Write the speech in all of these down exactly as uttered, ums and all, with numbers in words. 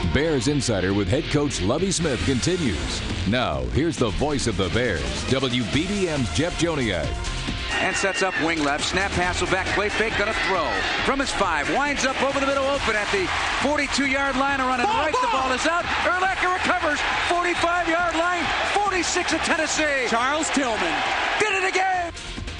Bears Insider with head coach Lovie Smith continues. Now, here's the voice of the Bears, W B B M's Jeff Joniak. And sets up wing left. Snap pass will back. Play fake. Gonna throw. From his five. Winds up over the middle open at the forty-two-yard line. Running right. The ball is out. Urlacher recovers. forty-five-yard line. forty-six of Tennessee. Charles Tillman did it again.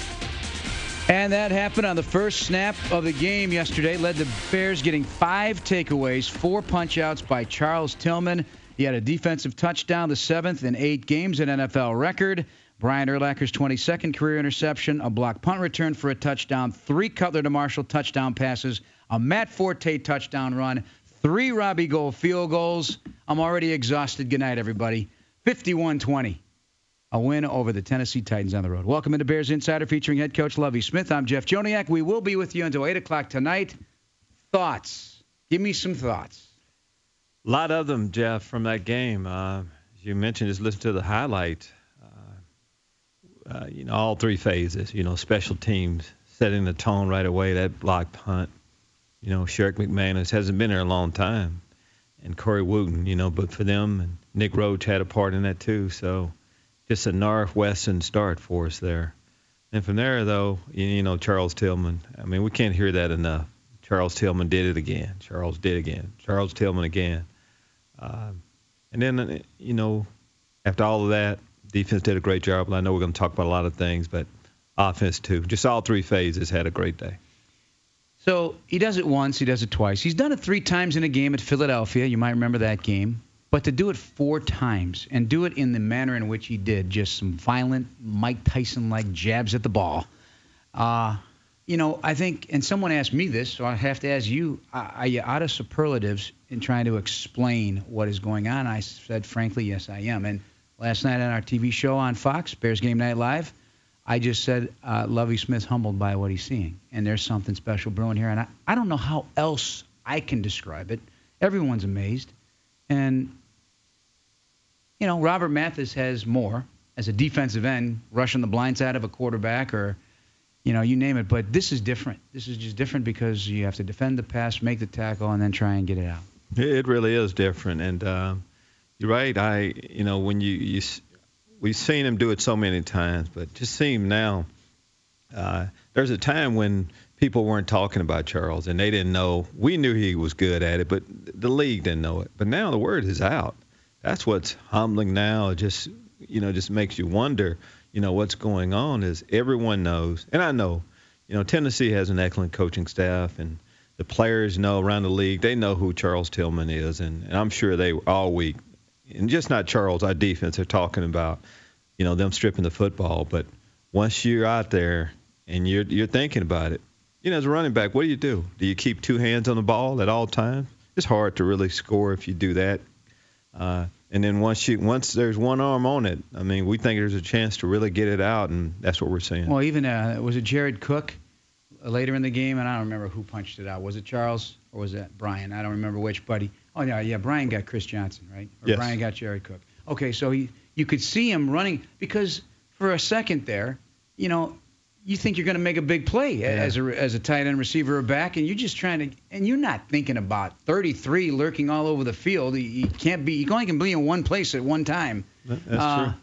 And that happened on the first snap of the game yesterday. Led the Bears getting five takeaways, four punch-outs by Charles Tillman. He had a defensive touchdown, the seventh in eight games, an N F L record. Brian Urlacher's twenty-second career interception, a block punt return for a touchdown, three Cutler to Marshall touchdown passes, a Matt Forte touchdown run, three Robbie Gould field goals. I'm already exhausted. Good night, everybody. fifty-one twenty. A win over the Tennessee Titans on the road. Welcome into Bears Insider featuring head coach Lovie Smith. I'm Jeff Joniak. We will be with you until eight o'clock tonight. Thoughts? Give me some thoughts. A lot of them, Jeff, from that game. Uh, as you mentioned, just listen to the highlight. Uh, uh, you know, all three phases, you know, special teams, setting the tone right away, that block punt. You know, Sherrick McManus hasn't been there a long time. And Corey Wooten, you know, but for them, and Nick Roach had a part in that too. So just a northwestern start for us there. And from there, though, you, you know, Charles Tillman, I mean, we can't hear that enough. Charles Tillman did it again. Charles did it again. Charles Tillman again. Uh, and then, you know, after all of that, defense did a great job. I know we're going to talk about a lot of things, but offense, too. Just all three phases had a great day. So he does it once, he does it twice. He's done it three times in a game at Philadelphia. You might remember that game. But to do it four times and do it in the manner in which he did, just some violent Mike Tyson-like jabs at the ball, uh, you know, I think, and someone asked me this, so I have to ask you, are you out of superlatives in trying to explain what is going on? I said, frankly, yes, I am. And last night on our T V show on Fox, Bears Game Night Live, I just said uh, Lovie Smith's humbled by what he's seeing. And there's something special brewing here. And I, I don't know how else I can describe it. Everyone's amazed. And, you know, Robert Mathis has more as a defensive end, rushing the blind side of a quarterback or, you know, you name it. But this is different. This is just different because you have to defend the pass, make the tackle, and then try and get it out. It really is different. And uh, you're right. I, you know, when you, you we've seen him do it so many times, but just see him now. Uh, there's a time when people weren't talking about Charles, and they didn't know. We knew he was good at it, but the league didn't know it. But now the word is out. That's what's humbling now. It just, you know, just makes you wonder, you know, what's going on is everyone knows. And I know, you know, Tennessee has an excellent coaching staff, and the players know around the league. They know who Charles Tillman is, and, and I'm sure they all week, and just not Charles, our defense, are talking about, you know, them stripping the football. But once you're out there and you're you're thinking about it, you know, as a running back, what do you do? Do you keep two hands on the ball at all times? It's hard to really score if you do that. Uh, and then once you once there's one arm on it, I mean, we think there's a chance to really get it out, and that's what we're seeing. Well, even uh, was it Jared Cook uh, later in the game, and I don't remember who punched it out. Was it Charles or was it Brian? I don't remember which, but he, oh yeah, yeah, Brian got Chris Johnson, right? Or yes. Brian got Jared Cook. Okay, so he you could see him running because for a second there, you know, you think you're going to make a big play yeah. as a as a tight end receiver or back, and you're just trying to, and you're not thinking about thirty-three lurking all over the field. You, you can't be, you only can be in one place at one time. That's uh, true.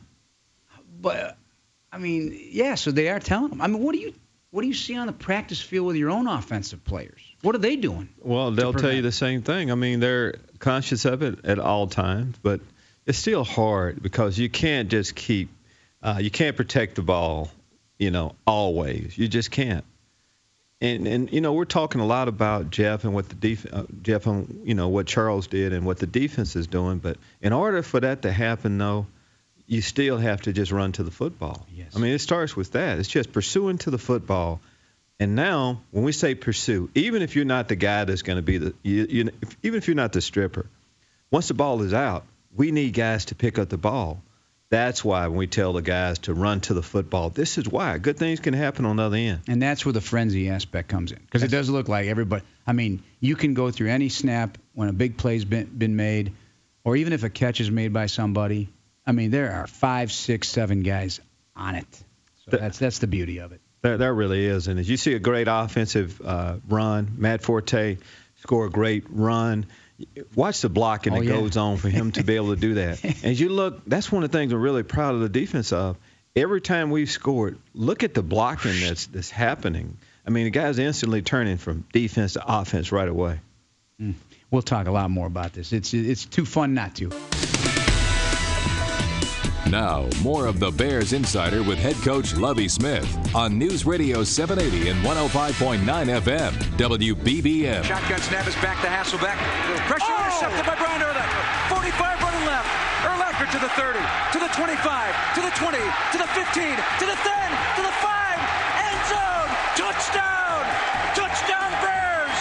But I mean, yeah. So they are telling them. I mean, what do you what do you see on the practice field with your own offensive players? What are they doing? Well, they'll tell you the same thing. I mean, they're conscious of it at all times, but it's still hard because you can't just keep, uh, you can't protect the ball, you know, always. You just can't. And, and you know, we're talking a lot about Jeff and what the def- uh, Jeff and, you know, what Charles did and what the defense is doing. But in order for that to happen, though, you still have to just run to the football. Yes. I mean, it starts with that. It's just pursuing to the football. And now, when we say pursue, even if you're not the guy that's going to be the, you, you, if, even if you're not the stripper, once the ball is out, we need guys to pick up the ball. That's why when we tell the guys to run to the football, this is why. Good things can happen on the other end. And that's where the frenzy aspect comes in. Because it does look like everybody – I mean, you can go through any snap when a big play's been, been made, or even if a catch is made by somebody. I mean, there are five, six, seven guys on it. So the, that's that's the beauty of it. There, there really is. And as you see a great offensive uh, run, Matt Forte score a great run, watch the blocking oh, that yeah. goes on for him to be able to do that. As you look, that's one of the things I'm really proud of the defense of. Every time we've scored, look at the blocking that's that's happening. I mean, the guy's instantly turning from defense to offense right away. Mm. We'll talk a lot more about this. It's it's too fun not to. Now, more of the Bears Insider with head coach Lovie Smith on News Radio seven eighty and one oh five point nine F M, W B B M. Shotgun snap is back to Hasselbeck. Pressure oh! intercepted by Brian Urlacher. forty-five running left. Urlacher to the thirty, to the twenty-five, to the twenty, to the fifteen, to the ten, to the five. End zone. Touchdown. Touchdown Bears.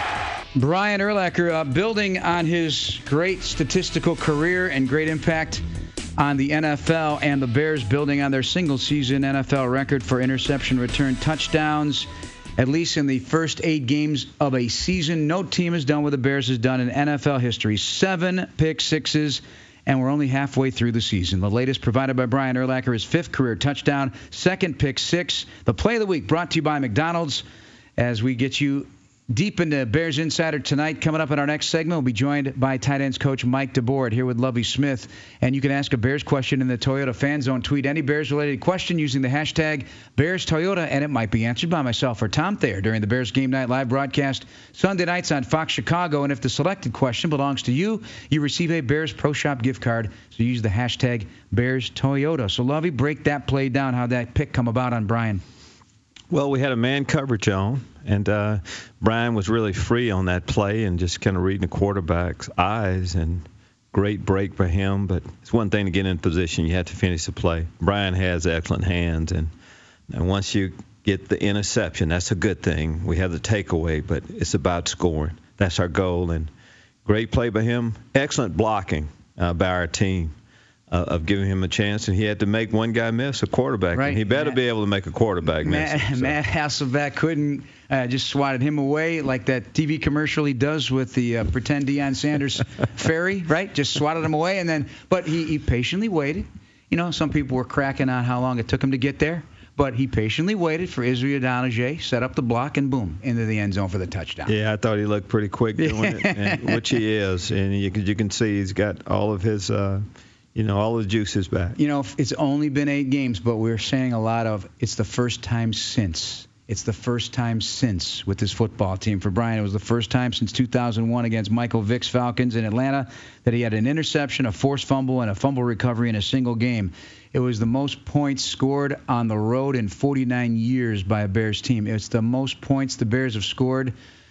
Brian Urlacher uh, building on his great statistical career and great impact on the N F L, and the Bears building on their single-season N F L record for interception return touchdowns, at least in the first eight games of a season. No team has done what the Bears has done in N F L history. Seven pick sixes, and we're only halfway through the season. The latest provided by Brian Urlacher, his fifth career touchdown, second pick six. The play of the week brought to you by McDonald's as we get you deep into Bears Insider tonight. Coming up in our next segment, we'll be joined by tight ends coach Mike DeBoard here with Lovie Smith. And you can ask a Bears question in the Toyota Fan Zone. Tweet any Bears-related question using the hashtag BearsToyota, and it might be answered by myself or Tom Thayer during the Bears Game Night live broadcast Sunday nights on Fox Chicago. And if the selected question belongs to you, you receive a Bears Pro Shop gift card. So use the hashtag BearsToyota. So, Lovie, break that play down, how that pick come about on Brian. Well, we had a man coverage on, and uh, Brian was really free on that play and just kind of reading the quarterback's eyes, and great break by him. But it's one thing to get in position. You have to finish the play. Brian has excellent hands, and, and once you get the interception, that's a good thing. We have the takeaway, but it's about scoring. That's our goal, and great play by him. Excellent blocking uh, by our team. Uh, of giving him a chance, and he had to make one guy miss, a quarterback. Right. And he better Matt, be able to make a quarterback Matt, miss. So. Matt Hasselbeck couldn't, uh, just swatted him away like that T V commercial he does with the uh, pretend Deion Sanders fairy, right? Just swatted him away, and then, but he, he patiently waited. You know, some people were cracking on how long it took him to get there, but he patiently waited for Israel Donajay, set up the block, and boom, into the end zone for the touchdown. Yeah, I thought he looked pretty quick doing it, and, which he is, and you can, you can see he's got all of his. Uh, You know, all the juices back. You know, it's only been eight games, but we're saying a lot of it's the first time since. It's the first time since with this football team. For Brian, it was the first time since two thousand one against Michael Vick's Falcons in Atlanta that he had an interception, a forced fumble, and a fumble recovery in a single game. It was the most points scored on the road in forty-nine years by a Bears team. It's the most points the Bears have scored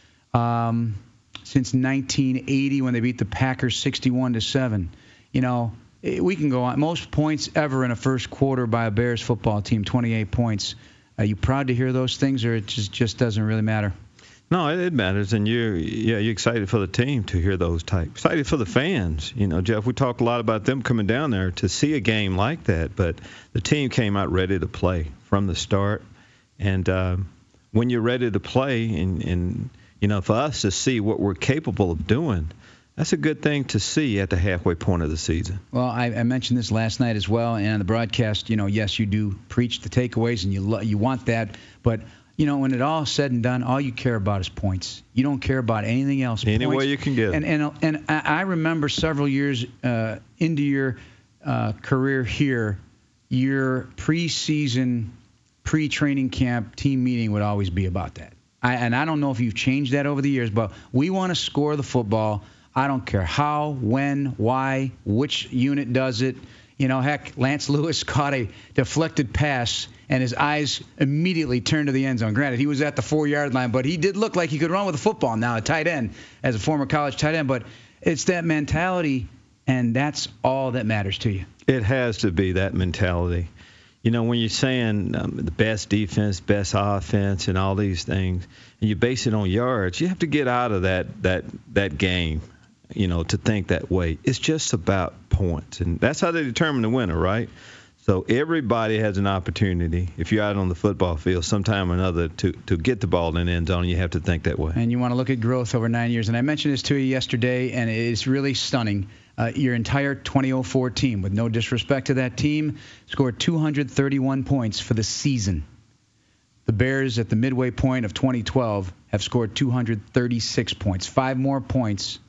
um, since nineteen eighty when they beat the Packers sixty-one to seven. You know, we can go on. Most points ever in a first quarter by a Bears football team, twenty-eight points. Are you proud to hear those things, or it just, just doesn't really matter? No, it matters, and you're yeah you're excited for the team to hear those types. Excited for the fans. You know, Jeff, we talk a lot about them coming down there to see a game like that, but the team came out ready to play from the start. And uh, when you're ready to play, and, and you know, for us to see what we're capable of doing, that's a good thing to see at the halfway point of the season. Well, I, I mentioned this last night as well, and on the broadcast, you know, yes, you do preach the takeaways, and you lo- you want that, but you know, when it all said and done, all you care about is points. You don't care about anything else. Any points. way you can get it. And and and I remember several years uh, into your uh, career here, your preseason, pre-training camp team meeting would always be about that. I, and I don't know if you've changed that over the years, but we want to score the football. I don't care how, when, why, which unit does it. You know, heck, Lance Lewis caught a deflected pass, and his eyes immediately turned to the end zone. Granted, he was at the four-yard line, but he did look like he could run with a football now, a tight end, as a former college tight end. But it's that mentality, and that's all that matters to you. It has to be that mentality. You know, when you're saying um, the best defense, best offense, and all these things, and you base it on yards, you have to get out of that that that game. You know, to think that way. It's just about points. And that's how they determine the winner, right? So everybody has an opportunity, if you're out on the football field sometime or another, to, to get the ball in the end zone. You have to think that way. And you want to look at growth over nine years. And I mentioned this to you yesterday, and it's really stunning. Uh, your entire twenty oh four team, with no disrespect to that team, scored two hundred thirty-one points for the season. The Bears at the midway point of twenty twelve have scored two hundred thirty-six points, five more points.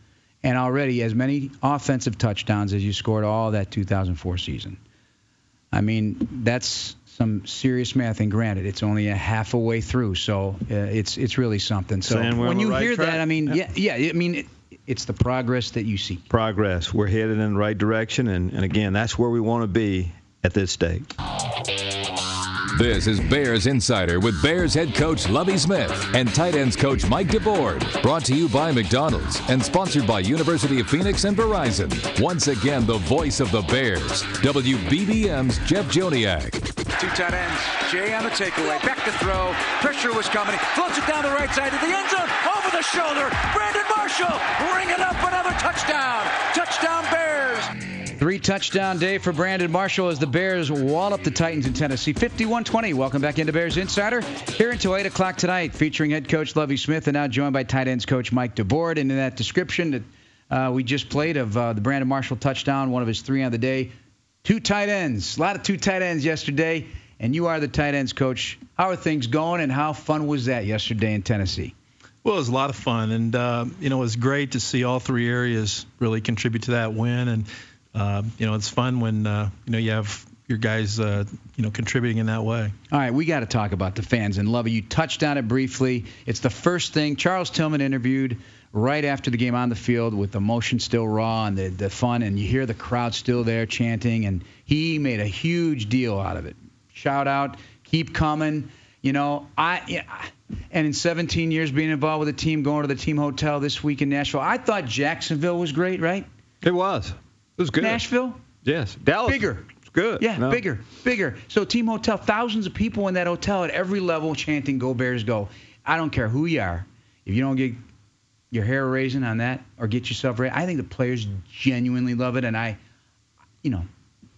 and already as many offensive touchdowns as you scored all that two thousand four season. I mean, that's some serious math, and granted, it's only a half a way through, so uh, it's it's really something. So when you right hear track. that, I mean, yeah, yeah, I mean, it, it's the progress that you see. Progress. We're headed in the right direction, and, and again, that's where we want to be at this stage. This is Bears Insider with Bears head coach Lovie Smith and tight ends coach Mike DeBord. Brought to you by McDonald's and sponsored by University of Phoenix and Verizon. Once again, the voice of the Bears, W B B M's Jeff Joniak. Two tight ends. Jay on the takeaway. Back to throw. Pressure was coming. Floats it down the right side of the end zone. Over the shoulder. Brandon Marshall. Ring it up. Another touchdown. Touchdown Bears. Three touchdown day for Brandon Marshall as the Bears wall up the Titans in Tennessee. fifty-one twenty. Welcome back into Bears Insider. Here until eight o'clock tonight, featuring head coach Lovie Smith and now joined by tight ends coach Mike DeBord. And in that description that uh, we just played of uh, the Brandon Marshall touchdown, one of his three on the day, two tight ends. A lot of two tight ends yesterday. And you are the tight ends coach. How are things going, and how fun was that yesterday in Tennessee? Well, it was a lot of fun, and uh, you know, it was great to see all three areas really contribute to that win. And uh, you know, it's fun when uh, you know you have your guys uh, you know contributing in that way. All right, we got to talk about the fans and Lovie. You touched on it briefly. It's the first thing Charles Tillman interviewed right after the game on the field with the emotion still raw and the the fun, and you hear the crowd still there chanting, and he made a huge deal out of it. Shout out, keep coming. You know, I yeah, and in seventeen years being involved with the team, going to the team hotel this week in Nashville, I thought Jacksonville was great, right? It was. It was good. Nashville? Yes. Dallas. Bigger. It's good. Yeah, no. bigger, bigger. So team hotel, thousands of people in that hotel at every level chanting, "Go Bears, go." I don't care who you are. If you don't get your hair raising on that or get yourself ready, I think the players genuinely love it. And I, you know,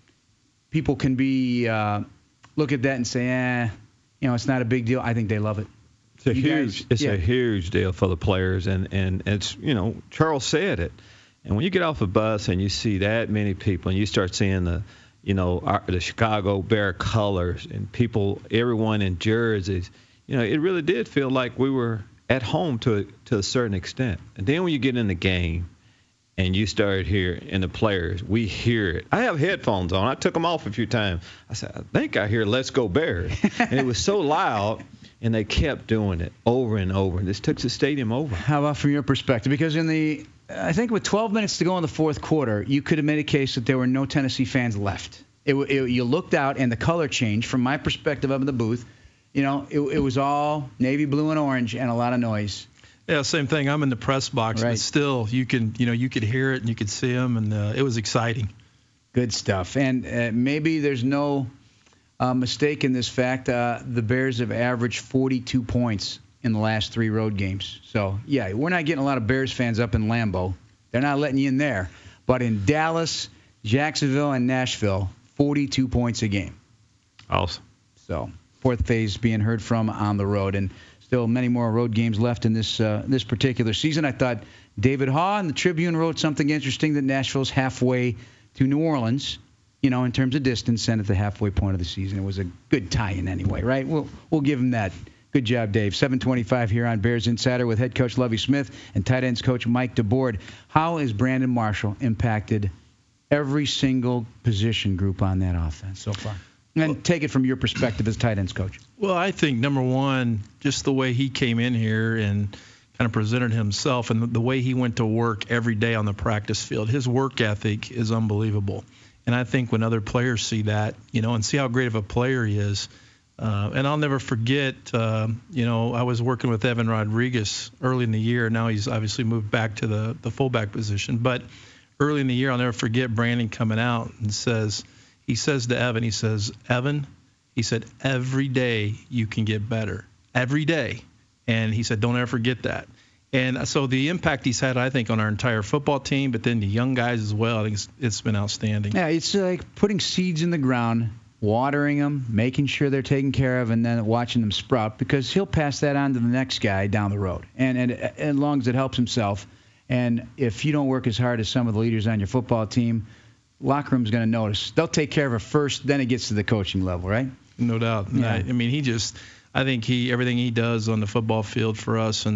people can be uh, – look at that and say, eh, you know, it's not a big deal. I think they love it. It's a you huge, guys, it's yeah. a huge deal for the players, and, and it's, you know, Charles said it. And when you get off a bus and you see that many people, and you start seeing the, you know, our, the Chicago Bear colors and people, everyone in jerseys, you know, it really did feel like we were at home to a, to a certain extent. And then when you get in the game, and you start hearing, and the players, we hear it. I have headphones on. I took them off a few times. I said, I think I hear "Let's Go Bears." And it was so loud, and they kept doing it over and over. And this took the stadium over. How about from your perspective? Because in the, I think with twelve minutes to go in the fourth quarter, you could have made a case that there were no Tennessee fans left. It, it, you looked out, and the color changed from my perspective up in the booth. You know, it, it was all navy blue and orange and a lot of noise. Yeah, same thing. I'm in the press box, right. But still, you can, you know, you could hear it and you could see them, and uh, it was exciting. Good stuff. And uh, maybe there's no uh, mistake in this fact. Uh, the Bears have averaged forty-two points in the last three road games. So, yeah, we're not getting a lot of Bears fans up in Lambeau. They're not letting you in there. But in Dallas, Jacksonville, and Nashville, forty-two points a game. Awesome. So, fourth phase being heard from on the road. And still many more road games left in this uh, this particular season. I thought David Haw in the Tribune wrote something interesting that Nashville's halfway to New Orleans, you know, in terms of distance, and at the halfway point of the season. It was a good tie-in anyway, right? We'll, we'll give him that. Good job, Dave. seven twenty-five here on Bears Insider with head coach Lovie Smith and tight ends coach Mike DeBord. How has Brandon Marshall impacted every single position group on that offense so far? And take it from your perspective as tight ends coach. Well, I think, number one, just the way he came in here and kind of presented himself and the way he went to work every day on the practice field, his work ethic is unbelievable. And I think when other players see that, you know, and see how great of a player he is, uh, and I'll never forget, uh, you know, I was working with Evan Rodriguez early in the year. Now he's obviously moved back to the, the fullback position. But early in the year, I'll never forget Brandon coming out and says, he says to Evan, he says, Evan, he said, every day you can get better. Every day. And he said, don't ever forget that. And so the impact he's had, I think, on our entire football team, but then the young guys as well, I think it's, it's been outstanding. Yeah, it's like putting seeds in the ground, watering them, making sure they're taken care of, and then watching them sprout, because he'll pass that on to the next guy down the road. And, and, and as long as it helps himself. And if you don't work as hard as some of the leaders on your football team, locker room's going to notice. They'll take care of it first, then it gets to the coaching level, right? No doubt. Yeah. I, I mean, he just, I think he, everything he does on the football field for us, and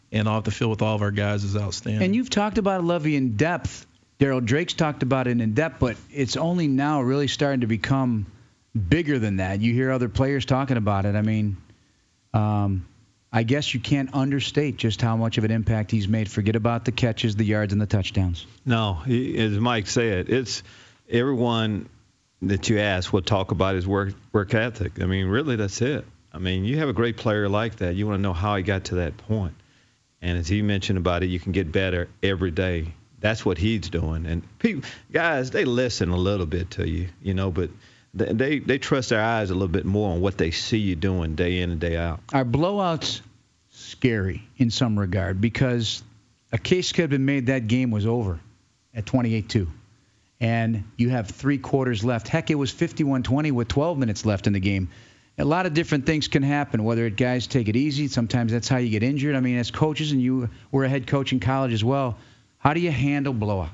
and off the field with all of our guys is outstanding. And you've talked about Lovey in depth. Daryl Drake's talked about it in depth, but it's only now really starting to become bigger than that. You hear other players talking about it. I mean, um, I guess you can't understate just how much of an impact he's made. Forget about the catches, the yards, and the touchdowns. No, he, as Mike said, it's everyone that you ask will talk about his work work ethic. I mean, really, that's it. I mean, you have a great player like that. You want to know how he got to that point. And as he mentioned about it, you can get better every day. That's what he's doing. And people, guys, they listen a little bit to you, you know, but they they trust their eyes a little bit more on what they see you doing day in and day out. Are blowouts scary in some regard? Because a case could have been made that game was over at twenty-eight two. And you have three quarters left. Heck, it was fifty-one twenty with twelve minutes left in the game. A lot of different things can happen, whether it guys take it easy. Sometimes that's how you get injured. I mean, as coaches, and you were a head coach in college as well, how do you handle blowouts?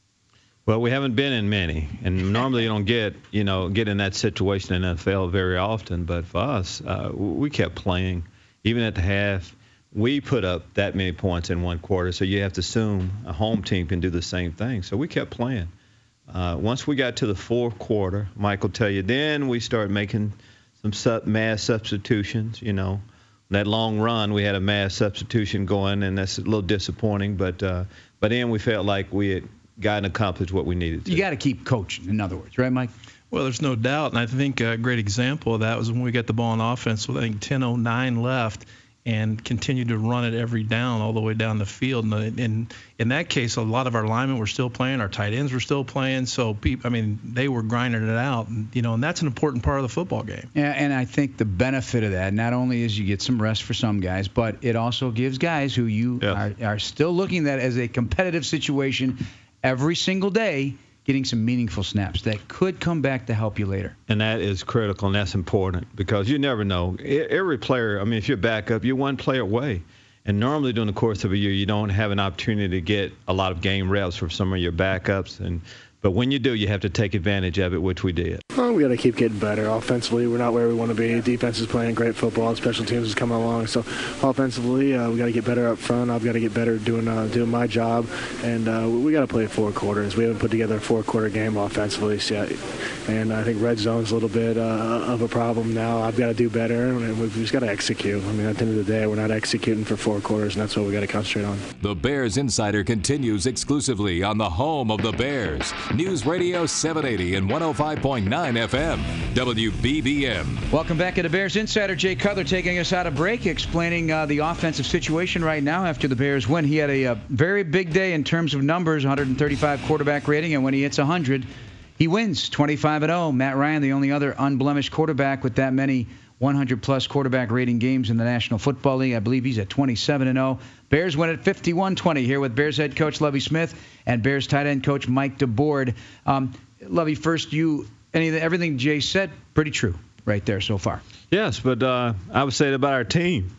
Well, we haven't been in many, and normally you don't get, you know, get in that situation in the N F L very often. But for us, uh, we kept playing, even at the half. We put up that many points in one quarter, so you have to assume a home team can do the same thing. So we kept playing. Uh, once we got to the fourth quarter, Mike will tell you, then we started making some sub- mass substitutions, you know. That long run, we had a mass substitution going, and that's a little disappointing. But uh, but then we felt like we had gotten accomplished what we needed to. You got to keep coaching, in other words, right, Mike? Well, there's no doubt, and I think a great example of that was when we got the ball on offense with, I think, ten oh nine left, and continued to run it every down all the way down the field. And in in that case, a lot of our linemen were still playing, our tight ends were still playing. So, people, I mean, they were grinding it out, and, you know, and that's an important part of the football game. Yeah, and I think the benefit of that not only is you get some rest for some guys, but it also gives guys who you yes. are, are still looking at as a competitive situation every single day, getting some meaningful snaps that could come back to help you later. And that is critical, and that's important because you never know. Every player, I mean, if you're back up, you're one player away. And normally during the course of a year, you don't have an opportunity to get a lot of game reps from some of your backups. And but when you do, you have to take advantage of it, which we did. Well, we got to keep getting better. Offensively, we're not where we want to be. Defense is playing great football. Special teams is coming along. So offensively, uh, we got to get better up front. I've got to get better doing uh, doing my job. And uh, we got to play four quarters. We haven't put together a four-quarter game offensively yet. And I think red zone's a little bit uh, of a problem now. I've got to do better, and we've just got to execute. I mean, at the end of the day, we're not executing for four quarters, and that's what we got to concentrate on. The Bears Insider continues exclusively on the home of the Bears. News Radio seven eighty and one oh five point nine F M, W B B M. Welcome back to the Bears Insider. Jay Cutler taking us out of break, explaining uh, the offensive situation right now after the Bears win. He had a, a very big day in terms of numbers, one thirty-five quarterback rating, and when he hits one hundred, he wins twenty-five and oh. Matt Ryan, the only other unblemished quarterback with that many one hundred plus quarterback rating games in the National Football League. I believe he's at twenty-seven and oh. Bears win at fifty-one twenty here with Bears head coach Lovie Smith and Bears tight end coach Mike DeBoard. Um, Lovie, first, you any everything Jay said, pretty true right there so far. Yes, but uh, I would say about our team.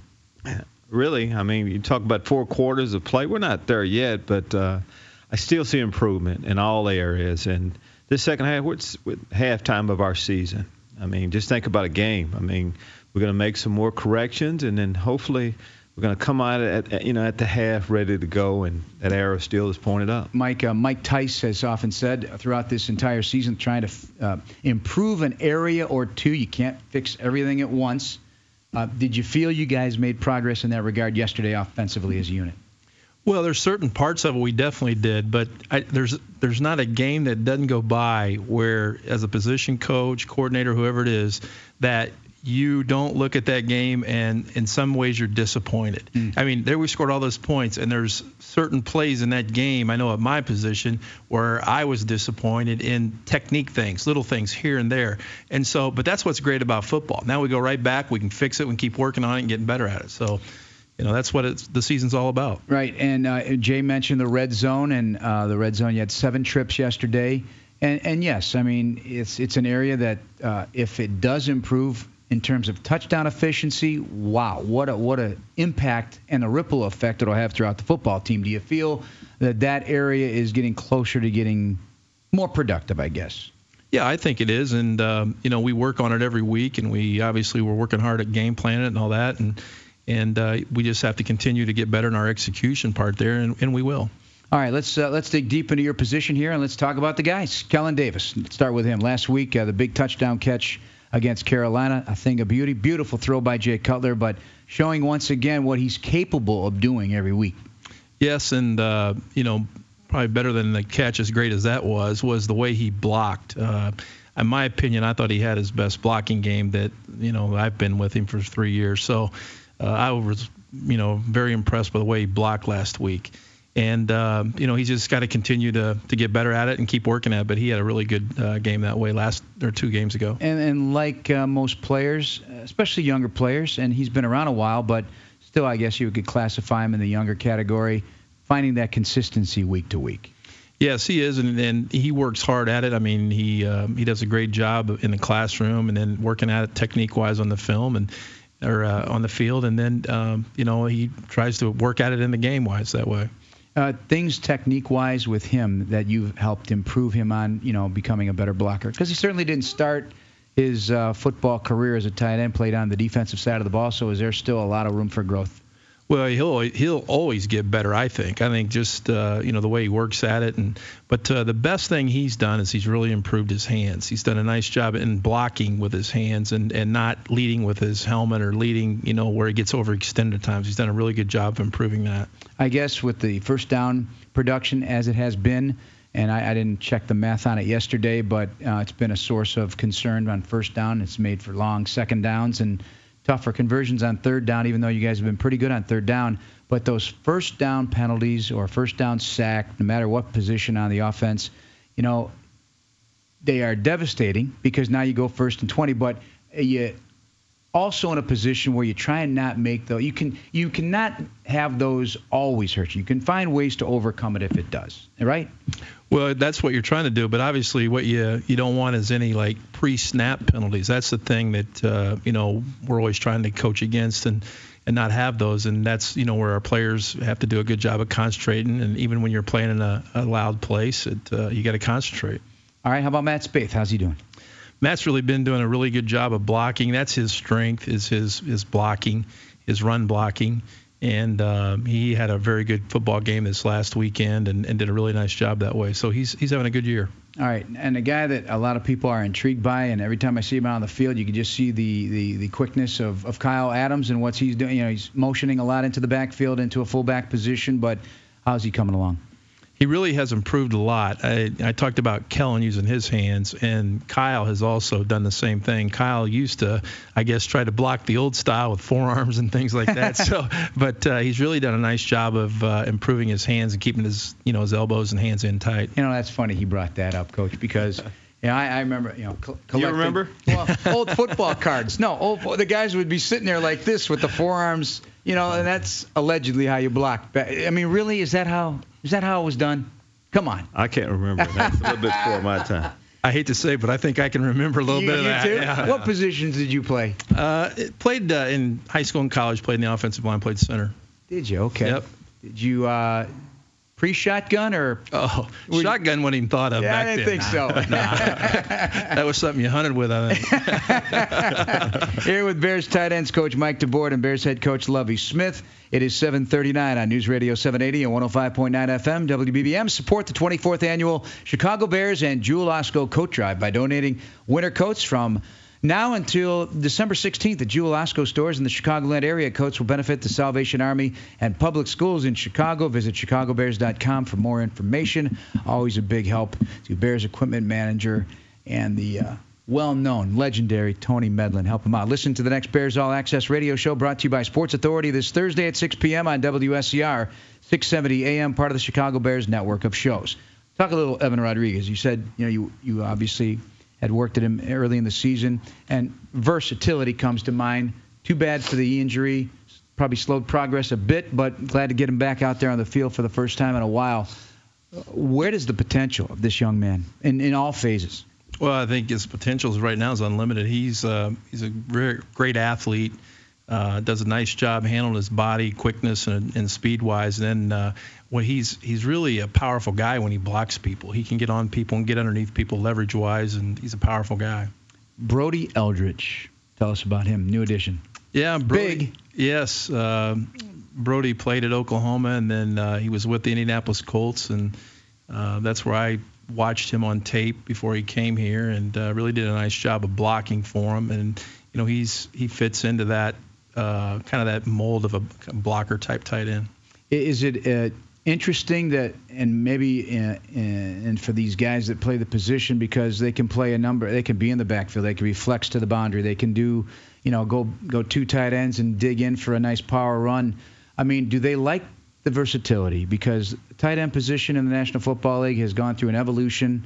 Really, I mean, you talk about four quarters of play. We're not there yet, but uh, I still see improvement in all areas. And this second half, it's with halftime of our season. I mean, just think about a game. I mean, we're going to make some more corrections, and then hopefully we're going to come out at, at you know at the half ready to go, and that arrow still is pointed up. Mike uh, Mike Tice has often said throughout this entire season, trying to uh, improve an area or two. You can't fix everything at once. Uh, did you feel you guys made progress in that regard yesterday offensively as a unit? Well, there's certain parts of it we definitely did, but I, there's there's not a game that doesn't go by where, as a position coach, coordinator, whoever it is, that you don't look at that game and in some ways you're disappointed. Mm. I mean, there we scored all those points, and there's certain plays in that game, I know at my position, where I was disappointed in technique things, little things here and there. And so, but that's what's great about football. Now we go right back, we can fix it, we can keep working on it and getting better at it. So, you know, that's what it's, the season's all about. Right, and uh, Jay mentioned the red zone, and uh, the red zone, you had seven trips yesterday. And, and yes, I mean, it's it's an area that uh, if it does improve in terms of touchdown efficiency, wow, what a what a impact and a ripple effect it'll have throughout the football team. Do you feel that that area is getting closer to getting more productive, I guess? Yeah, I think it is, and um, you know, we work on it every week, and we obviously we're working hard at game planning it and all that, and and uh, we just have to continue to get better in our execution part there, and, and we will. All right, let's uh, let's dig deep into your position here, and let's talk about the guys. Kellen Davis, let's start with him. Last week, uh, the big touchdown catch against Carolina, a thing of beauty. Beautiful throw by Jay Cutler, but showing once again what he's capable of doing every week. Yes, and, uh, you know, probably better than the catch, as great as that was, was the way he blocked. Uh, in my opinion, I thought he had his best blocking game that, you know, I've been with him for three years. So uh, I was, you know, very impressed by the way he blocked last week. And, uh, you know, he's just got to continue to, to get better at it and keep working at it. But he had a really good uh, game that way last or two games ago. And, and like uh, most players, especially younger players, and he's been around a while, but still I guess you could classify him in the younger category, finding that consistency week to week. Yes, he is, and, and he works hard at it. I mean, he uh, he does a great job in the classroom and then working at it technique-wise on the film and or uh, on the field. And then, um, you know, he tries to work at it in the game-wise that way. Uh, things technique-wise with him that you've helped improve him on, you know, becoming a better blocker? Because he certainly didn't start his uh, football career as a tight end, played on the defensive side of the ball, so is there still a lot of room for growth? Well, he'll he'll always get better, I think. I think just, uh, you know, the way he works at it. and But uh, the best thing he's done is he's really improved his hands. He's done a nice job in blocking with his hands and, and not leading with his helmet or leading, you know, where he gets overextended at times. He's done a really good job of improving that. I guess with the first down production as it has been, and I, I didn't check the math on it yesterday, but uh, it's been a source of concern on first down. It's made for long second downs and tougher conversions on third down, even though you guys have been pretty good on third down. But those first down penalties or first down sack, no matter what position on the offense, you know, they are devastating because now you go first and twenty, but you also in a position where you try and not make those. You can you cannot have those always hurt you. You can find ways to overcome it if it does, right? Well, that's what you're trying to do, but obviously what you you don't want is any like pre-snap penalties. That's the thing that uh, you know we're always trying to coach against and and not have those. And that's you know where our players have to do a good job of concentrating. And even when you're playing in a, a loud place, it, uh, you got to concentrate. All right, how about Matt Spaeth? How's he doing? Matt's really been doing a really good job of blocking. That's his strength, is his his blocking, his run blocking. And um, he had a very good football game this last weekend and, and did a really nice job that way. So he's he's having a good year. All right, and a guy that a lot of people are intrigued by, and every time I see him out on the field, you can just see the, the, the quickness of, of Kyle Adams and what he's doing. You know, he's motioning a lot into the backfield, into a fullback position, but how's he coming along? He really has improved a lot. I, I talked about Kellen using his hands, and Kyle has also done the same thing. Kyle used to, I guess, try to block the old style with forearms and things like that. so, but uh, he's really done a nice job of uh, improving his hands and keeping his, you know, his elbows and hands in tight. You know, that's funny he brought that up, Coach, because yeah, I, I remember, you know, collecting, you remember? Well, old football cards. No, old, the guys would be sitting there like this with the forearms, you know, and that's allegedly how you block. I mean, really, is that how is that how it was done? Come on. I can't remember. That's a little bit before my time. I hate to say, but I think I can remember a little you, bit of you that. Too? Yeah. What positions did you play? Uh, played uh, in high school and college. Played in the offensive line. Played center. Did you? Okay. Yep. Did you uh, pre-shotgun or? Oh, shotgun wasn't even thought of yeah, back I didn't then. think so. Nah. That was something you hunted with, I think. Here with Bears tight ends coach Mike DeBoard and Bears head coach Lovie Smith. It is seven thirty-nine on News Radio seven eighty and one oh five point nine F M W B B M. Support the twenty-fourth annual Chicago Bears and Jewel Osco Coat Drive by donating winter coats from now until December sixteenth at Jewel Osco stores in the Chicagoland area. Coats will benefit the Salvation Army and public schools in Chicago. Visit chicago bears dot com for more information. Always a big help to Bears equipment manager and the uh, well-known, legendary Tony Medlin. Help him out. Listen to the next Bears All Access radio show brought to you by Sports Authority this Thursday at six p.m. on W S C R, six seventy A M, part of the Chicago Bears network of shows. Talk a little Evan Rodriguez. You said, you know, you, you obviously had worked at him early in the season, and versatility comes to mind. Too bad for the injury. Probably slowed progress a bit, but glad to get him back out there on the field for the first time in a while. Where does the potential of this young man in, in all phases? Well, I think his potential right now is unlimited. He's uh, he's a very great athlete, uh, does a nice job handling his body, quickness and, and speed-wise. And then uh, when he's he's really a powerful guy when he blocks people. He can get on people and get underneath people leverage-wise, and he's a powerful guy. Brody Eldridge. Tell us about him. New addition. Yeah, Brody, Big. Yes. Uh, Brody played at Oklahoma, and then uh, he was with the Indianapolis Colts, and uh, that's where I watched him on tape before he came here, and uh, really did a nice job of blocking for him. And you know, he's he fits into that uh, kind of that mold of a blocker type tight end. Is it uh, interesting that, and maybe uh, and for these guys that play the position, because they can play a number, they can be in the backfield, they can be flexed to the boundary, they can do, you know, go go two tight ends and dig in for a nice power run. I mean, do they like the versatility? Because the tight end position in the National Football League has gone through an evolution,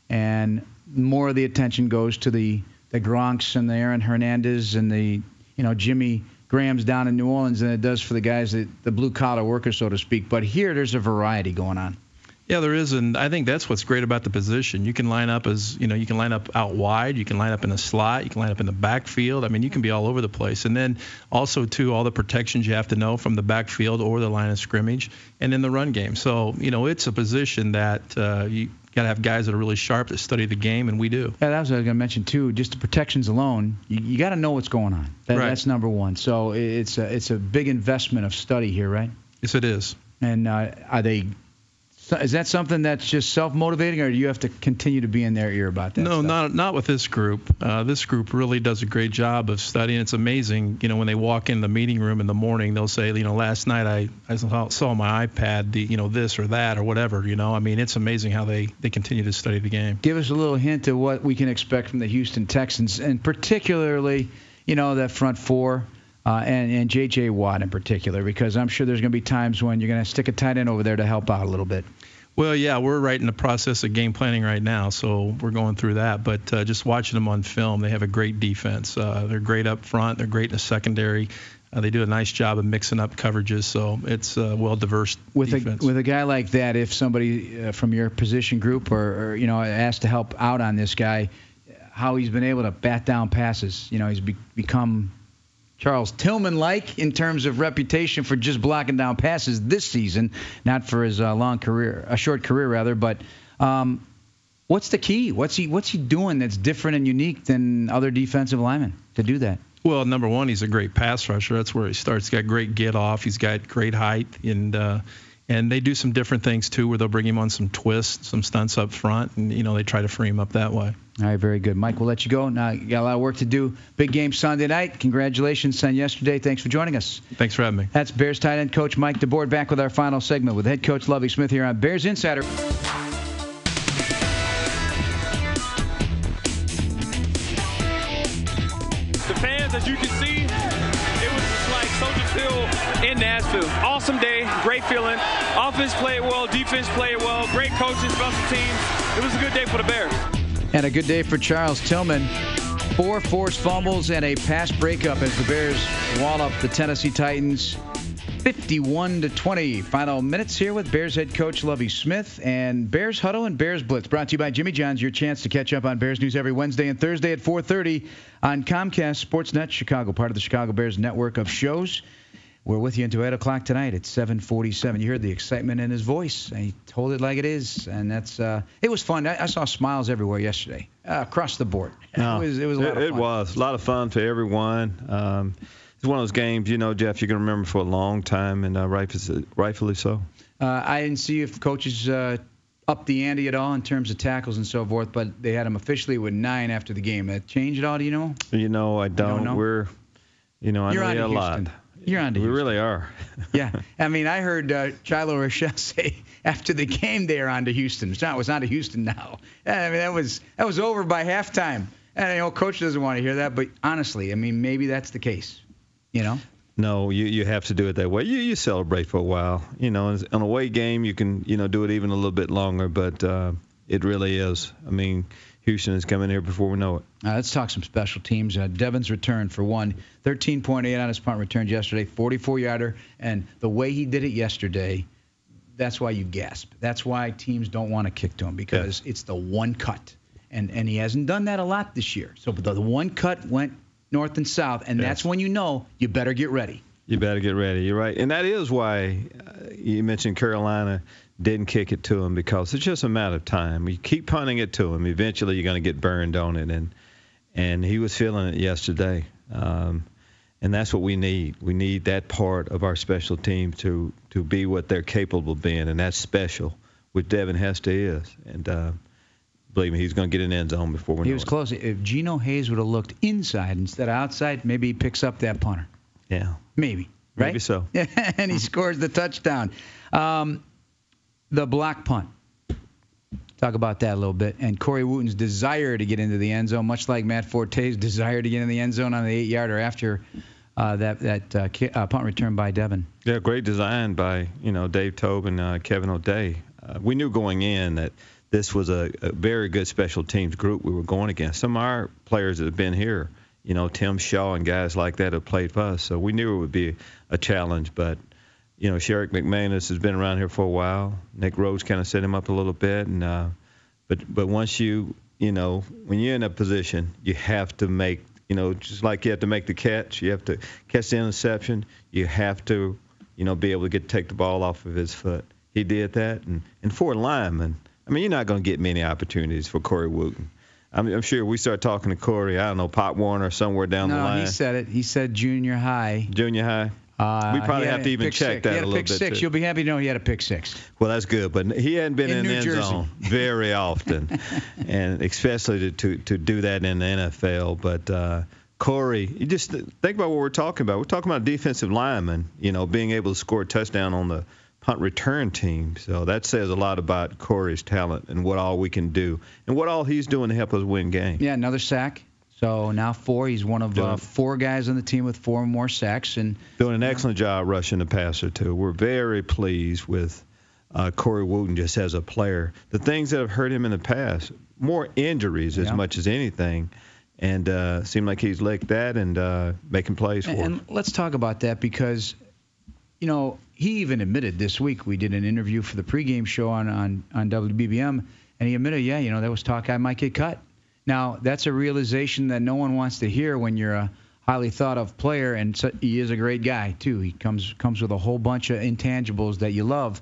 and more of the attention goes to the the Gronks and the Aaron Hernandez and the, you know, Jimmy Graham's down in New Orleans than it does for the guys, that the blue-collar workers, so to speak. But here, there's a variety going on. Yeah, there is, and I think that's what's great about the position. You can line up as, you know, you can line up out wide, you can line up in a slot, you can line up in the backfield. I mean, you can be all over the place. And then also, too, all the protections you have to know from the backfield or the line of scrimmage and in the run game. So, you know, it's a position that uh, you got to have guys that are really sharp that study the game, and we do. Yeah, that was what I was going to mention, too. Just the protections alone, you, you got to know what's going on. That, right. That's number one. So it's a, it's a big investment of study here, right? Yes, it is. And uh, are they... So is that something that's just self-motivating, or do you have to continue to be in their ear about that? No, stuff? not not with this group. Uh, this group really does a great job of studying. It's amazing. You know, when they walk in the meeting room in the morning, they'll say, you know, last night I, I saw, saw on my iPad, the, you know, this or that or whatever. You know, I mean, it's amazing how they, they continue to study the game. Give us a little hint of what we can expect from the Houston Texans, and particularly, you know, that front four. Uh, and, and J J. Watt in particular, because I'm sure there's going to be times when you're going to stick a tight end over there to help out a little bit. Well, yeah, we're right in the process of game planning right now, so we're going through that. But uh, just watching them on film, they have a great defense. Uh, they're great up front. They're great in the secondary. Uh, they do a nice job of mixing up coverages, so it's a well-diverse with defense. A, with a guy like that, if somebody uh, from your position group or, or, you know, asked to help out on this guy, how he's been able to bat down passes. You know, he's be, become – Charles Tillman-like in terms of reputation for just blocking down passes this season, not for his uh, long career, a short career rather. But um, what's the key? What's he What's he doing that's different and unique than other defensive linemen to do that? Well, number one, he's a great pass rusher. That's where he starts. He's got great get off. He's got great height, and uh, and they do some different things too, where they'll bring him on some twists, some stunts up front, and you know they try to free him up that way. All right, very good. Mike, we'll let you go. Now, you got a lot of work to do. Big game Sunday night. Congratulations on yesterday. Thanks for joining us. Thanks for having me. That's Bears tight end coach Mike DeBoer, back with our final segment with head coach Lovie Smith here on Bears Insider. The fans, as you can see, it was just like Soldier Field in Nashville. Awesome day, great feeling. Offense played well, defense played well, great coaching, special teams. It was a good day for the Bears. And a good day for Charles Tillman. Four forced fumbles and a pass breakup as the Bears wall up the Tennessee Titans fifty-one to twenty. Final minutes here with Bears head coach Lovie Smith and Bears Huddle and Bears Blitz. Brought to you by Jimmy John's. Your chance to catch up on Bears news every Wednesday and Thursday at four thirty on Comcast Sportsnet Chicago, part of the Chicago Bears network of shows. We're with you until eight o'clock tonight at seven forty-seven. You heard the excitement in his voice. He told it like it is, and that's uh, it was fun. I, I saw smiles everywhere yesterday, uh, across the board. No, it was it was a lot it, of fun. It was a lot of fun for everyone. Um, it's one of those games, you know, Jeff, you're going to remember for a long time, and uh, rightfully, rightfully so. Uh, I didn't see if coaches uh, upped the ante at all in terms of tackles and so forth, but they had him officially with nine after the game. That changed at all? Do you know? You know, I don't. don't know? We're, you know, I You're know on a to lot. Houston. You're on to We Houston. really are. Yeah. I mean, I heard uh, Shiloh Rochelle say after the game they are on to Houston. It's not, it's on to Houston now. I mean, that was that was over by halftime. And, you know, coach doesn't want to hear that, but honestly, I mean, maybe that's the case, you know? No, you, you have to do it that way. You you celebrate for a while. You know, on an away game, you can, you know, do it even a little bit longer, but uh, it really is. I mean, Houston is coming here before we know it. Uh, let's talk some special teams. Uh, Devin's return for one, thirteen point eight on his punt return yesterday, forty-four yarder, and the way he did it yesterday, that's why you gasp. That's why teams don't want to kick to him, because yeah. it's the one cut, and and he hasn't done that a lot this year. So the, the one cut went north and south, and yes. that's when you know you better get ready. You better get ready. You're right, and that is why uh, you mentioned Carolina didn't kick it to him, because it's just a matter of time. You keep punting it to him, eventually you're going to get burned on it, and and he was feeling it yesterday. Um, And that's what we need. We need that part of our special team to, to be what they're capable of being, and that's special, which Devin Hester is. And uh, believe me, he's going to get an end zone before we He know was it. close. If Geno Hayes would have looked inside instead of outside, maybe he picks up that punter. Yeah. Maybe. Right? Maybe so. And he scores the touchdown. Um, the block punt. Talk about that a little bit. And Corey Wooten's desire to get into the end zone, much like Matt Forte's desire to get in the end zone on the eight-yarder after uh, that that uh, ki- uh, punt return by Devin. Yeah, great design by, you know, Dave Tobe and uh, Kevin O'Day. Uh, we knew going in that this was a, a very good special teams group we were going against. Some of our players that have been here, you know, Tim Shaw and guys like that have played for us. So we knew it would be a challenge. But, you know, Sherrick McManus has been around here for a while. Nick Rhodes kind of set him up a little bit. And uh, but but once you, you know, when you're in a position, you have to make, you know, just like you have to make the catch, you have to catch the interception, you have to, you know, be able to get take the ball off of his foot. He did that. And, and for a lineman, I mean, you're not going to get many opportunities for Corey Wooten. I'm, I'm sure we start talking to Corey, I don't know, Pop Warner somewhere down no, the line. No, he said it. He said junior high. Junior high. Uh, we probably have to even check six. that he had a a little pick bit. Six. Too. You'll be happy to know he had a pick six. Well, that's good, but he hadn't been in, in New the end Jersey. zone very often, and especially to, to to do that in the N F L. But uh, Corey, you just think about what we're talking about. We're talking about a defensive lineman, you know, being able to score a touchdown on the punt return team. So that says a lot about Corey's talent and what all we can do and what all he's doing to help us win games. Yeah, another sack. So now four. He's one of uh, four guys on the team with four or more sacks. And doing an excellent job rushing the passer, too. We're very pleased with uh, Corey Wooten just as a player. The things that have hurt him in the past, more injuries as yeah. much as anything. And uh, seemed like he's licked that and uh, making plays for and, him. And let's talk about that because, you know, he even admitted this week, we did an interview for the pregame show on, on, on W B B M, and he admitted, yeah, you know, there was talk I might get cut. Now, that's a realization that no one wants to hear when you're a highly thought-of player, and so, he is a great guy, too. He comes comes with a whole bunch of intangibles that you love.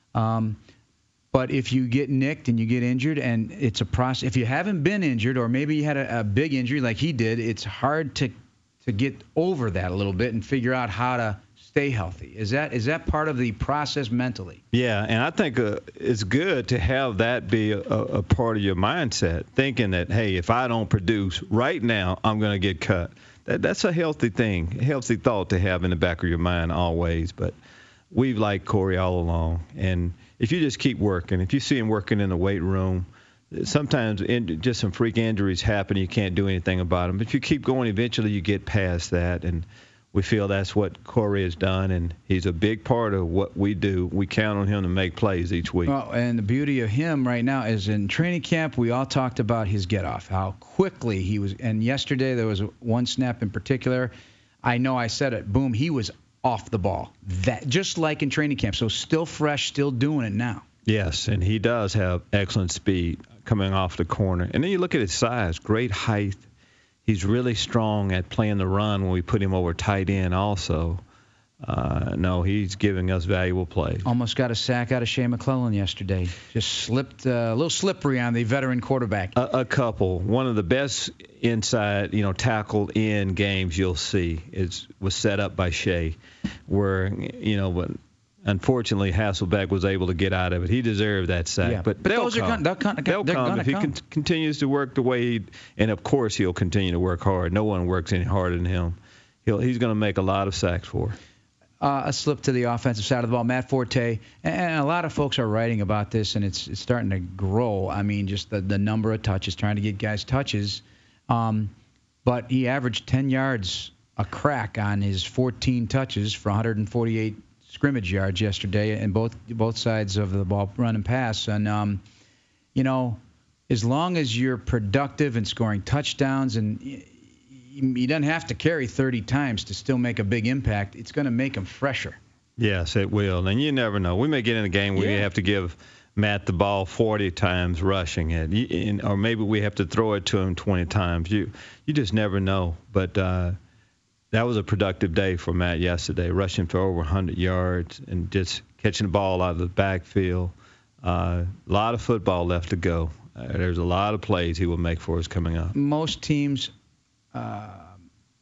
Um, but if you get nicked and you get injured, and it's a process, if you haven't been injured or maybe you had a, a big injury like he did, it's hard to to get over that a little bit and figure out how to stay healthy. Is that is that part of the process mentally? Yeah, and I think uh, it's good to have that be a, a part of your mindset, thinking that, hey, if I don't produce right now, I'm going to get cut. That, that's a healthy thing, a healthy thought to have in the back of your mind always. But we've liked Corey all along. And if you just keep working, if you see him working in the weight room, sometimes in, just some freak injuries happen. You can't do anything about them. But if you keep going, eventually you get past that. And we feel that's what Corey has done, and he's a big part of what we do. We count on him to make plays each week. Well, and the beauty of him right now is in training camp, we all talked about his get-off, how quickly he was. And yesterday there was one snap in particular. I know I said it. Boom, he was off the ball. That just like in training camp. So still fresh, still doing it now. Yes, and he does have excellent speed coming off the corner. And then you look at his size, great height. He's really strong at playing the run when we put him over tight end also. Uh, no, he's giving us valuable plays. Almost got a sack out of Shea McClellan yesterday. Just slipped uh, a little slippery on the veteran quarterback. A, a couple. One of the best inside, you know, tackled in games you'll see is was set up by Shea, where, you know, when unfortunately Hasselbeck was able to get out of it. He deserved that sack. Yeah. But, but they'll those come. are gonna, they'll come. They'll they're come gonna if he come. con- continues to work the way he, and of course he'll continue to work hard. No one works any harder than him. He'll, he's going to make a lot of sacks for us. Uh, a slip to the offensive side of the ball. Matt Forte, and a lot of folks are writing about this, and it's, it's starting to grow. I mean, just the, the number of touches, trying to get guys touches. Um, but he averaged ten yards a crack on his fourteen touches for one hundred forty-eight scrimmage yards yesterday, and both both sides of the ball, run and pass. And, um, you know, as long as you're productive and scoring touchdowns, and he doesn't have to carry thirty times to still make a big impact, it's going to make him fresher. Yes, it will. And you never know. We may get in a game where yeah. you have to give Matt the ball forty times rushing it, or maybe we have to throw it to him twenty times. You you just never know. But uh, that was a productive day for Matt yesterday, rushing for over one hundred yards and just catching the ball out of the backfield. Uh, a lot of football left to go. Uh, there's a lot of plays he will make for us coming up. Most teams uh,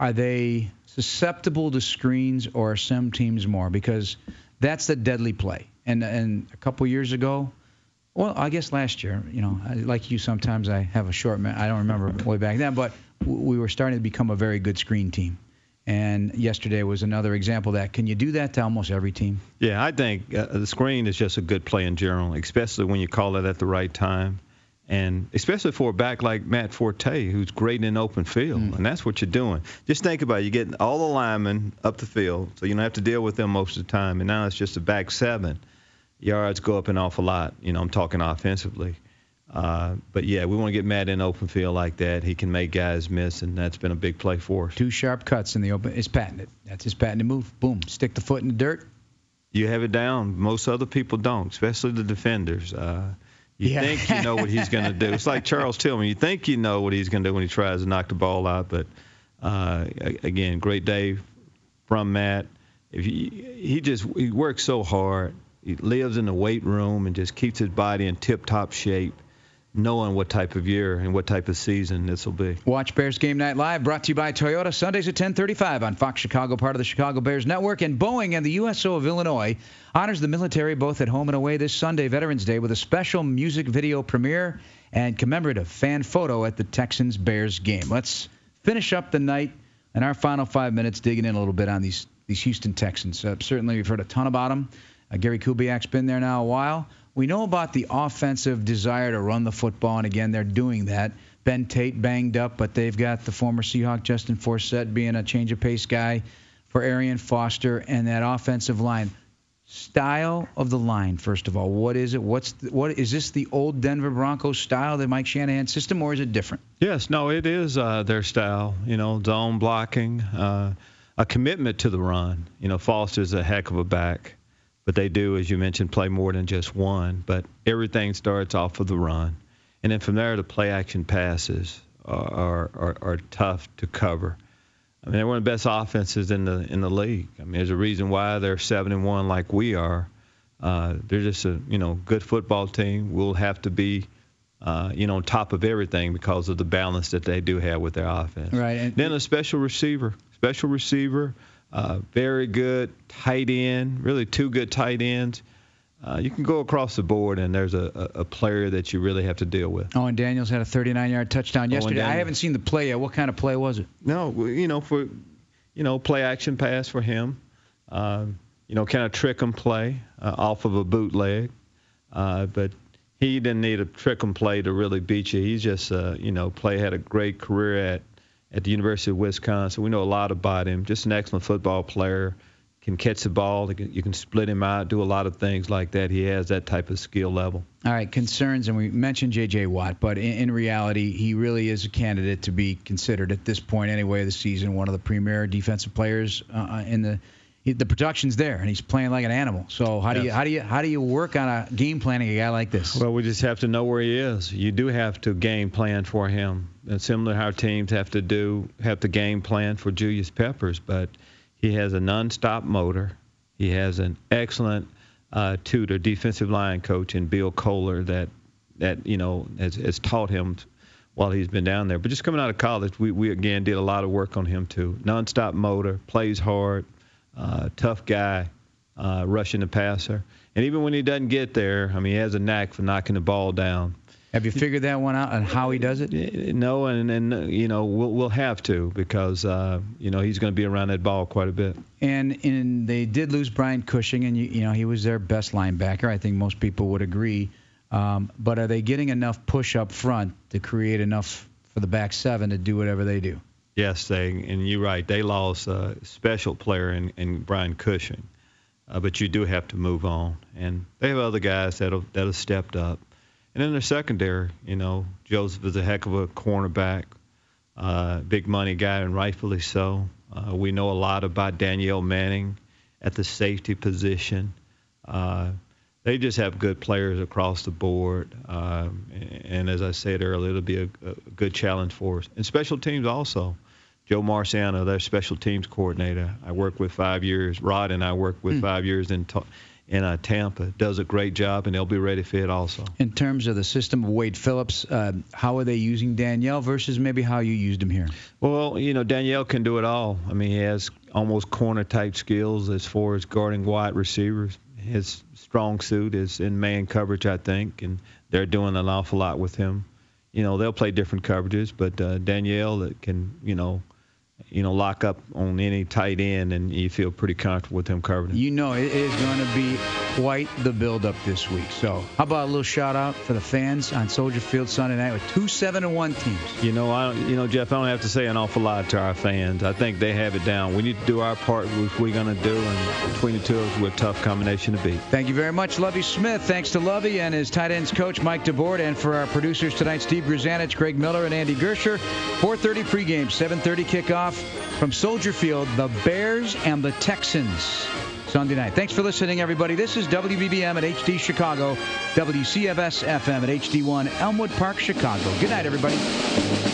are they susceptible to screens or are some teams more? Because that's the deadly play. And and a couple years ago, well, I guess last year, you know, like you, sometimes I have a short, I don't remember way back then, but we were starting to become a very good screen team. And yesterday was another example of that. Can you do that to almost every team? Yeah, I think uh, the screen is just a good play in general, especially when you call it at the right time. And especially for a back like Matt Forte, who's great in open field. Mm. And that's what you're doing. Just think about it. You're getting all the linemen up the field, so you don't have to deal with them most of the time. And now it's just a back seven. Yards go up an awful lot. You know, I'm talking offensively. Uh, but, yeah, we want to get Matt in open field like that. He can make guys miss, and that's been a big play for us. Two sharp cuts in the open. It's patented. That's his patented move. Boom. Stick the foot in the dirt. You have it down. Most other people don't, especially the defenders. Uh, you yeah. think you know what he's going to do. It's like Charles Tillman. You think you know what he's going to do when he tries to knock the ball out. But, uh, again, great day from Matt. If he, he just he works so hard. He lives in the weight room and just keeps his body in tip-top shape, knowing what type of year and what type of season this will be. Watch Bears Game Night Live, brought to you by Toyota, Sundays at ten thirty-five on Fox Chicago, part of the Chicago Bears Network. And Boeing and the U S O of Illinois honors the military both at home and away this Sunday, Veterans Day, with a special music video premiere and commemorative fan photo at the Texans-Bears game. Let's finish up the night in our final five minutes digging in a little bit on these, these Houston Texans. Uh, certainly we've heard a ton about them. Uh, Gary Kubiak's been there now a while. We know about the offensive desire to run the football, and again, they're doing that. Ben Tate banged up, but they've got the former Seahawk Justin Forsett being a change-of-pace guy for Arian Foster, and that offensive line. Style of the line, first of all. What is it? What's the, what is this the old Denver Broncos style, the Mike Shanahan system, or is it different? Yes, no, it is uh, their style. You know, zone blocking, uh, a commitment to the run. You know, Foster's a heck of a back. But they do, as you mentioned, play more than just one. But everything starts off of the run. And then from there, the play-action passes are, are, are tough to cover. I mean, they're one of the best offenses in the in the league. I mean, there's a reason why they're seven and one like we are. Uh, they're just a you know good football team. We'll have to be uh, you know on top of everything because of the balance that they do have with their offense. Right. And then a special receiver, special receiver. Uh, very good tight end, really two good tight ends. Uh, you can go across the board, and there's a, a, a player that you really have to deal with. Owen Daniels had a thirty-nine-yard touchdown yesterday. I haven't seen the play yet. What kind of play was it? No, you know, for you know, play action pass for him. Uh, you know, kind of trick and play uh, off of a bootleg. Uh, but he didn't need a trick and play to really beat you. He's just, uh, you know, play had a great career at. at the University of Wisconsin. We know a lot about him. Just an excellent football player. Can catch the ball. You can split him out, do a lot of things like that. He has that type of skill level. All right, concerns, and we mentioned J J. Watt, but in, in reality, he really is a candidate to be considered at this point anyway of the season, one of the premier defensive players uh, in the the production's there, and he's playing like an animal. So how do yes. you how do you how do you work on a game planning a guy like this? Well, we just have to know where he is. You do have to game plan for him, and similar to how teams have to do have to game plan for Julius Peppers. But he has a nonstop motor. He has an excellent uh, tutor, defensive line coach, in Bill Kohler that that you know has, has taught him while he's been down there. But just coming out of college, we we again did a lot of work on him too. Nonstop motor, plays hard. Uh, tough guy, uh, rushing the passer. And even when he doesn't get there, I mean, he has a knack for knocking the ball down. Have you figured that one out on how he does it? No, and, and you know, we'll, we'll have to because, uh, you know, he's going to be around that ball quite a bit. And, and they did lose Brian Cushing, and, you, you know, he was their best linebacker. I think most people would agree. Um, but are they getting enough push up front to create enough for the back seven to do whatever they do? Yes, they and you're right. They lost a special player in, in Brian Cushing, uh, but you do have to move on. And they have other guys that have, that have stepped up. And in their secondary, you know, Joseph is a heck of a cornerback, uh, big money guy, and rightfully so. Uh, we know a lot about Danielle Manning at the safety position. Uh, they just have good players across the board. Um, and as I said earlier, it'll be a, a good challenge for us. And special teams also. Joe Marciano, their special teams coordinator. I worked with five years. Rod and I worked with mm. five years in in uh, Tampa does a great job, and they'll be ready for it also. In terms of the system of Wade Phillips, uh, how are they using Danielle versus maybe how you used him here? Well, you know, Danielle can do it all. I mean, he has almost corner-type skills as far as guarding wide receivers. His strong suit is in man coverage, I think, and they're doing an awful lot with him. You know, they'll play different coverages, but uh, Danielle can, you know, you know, lock up on any tight end, and you feel pretty comfortable with him covering. You know it is going to be quite the build-up this week. So how about a little shout-out for the fans on Soldier Field Sunday night with two seven and one teams? You know, I, you know, Jeff, I don't have to say an awful lot to our fans. I think they have it down. We need to do our part, which we're going to do, and between the two of us, we're a tough combination to beat. Thank you very much, Lovie Smith. Thanks to Lovie and his tight ends coach, Mike DeBoard, and for our producers tonight, Steve Grzanich, Greg Miller, and Andy Gersher. four thirty pregame, seven thirty kickoff from Soldier Field, the Bears and the Texans Sunday night. Thanks for listening, everybody. This is W B B M at H D Chicago, W C F S F M at H D one, Elmwood Park, Chicago. Good night, everybody.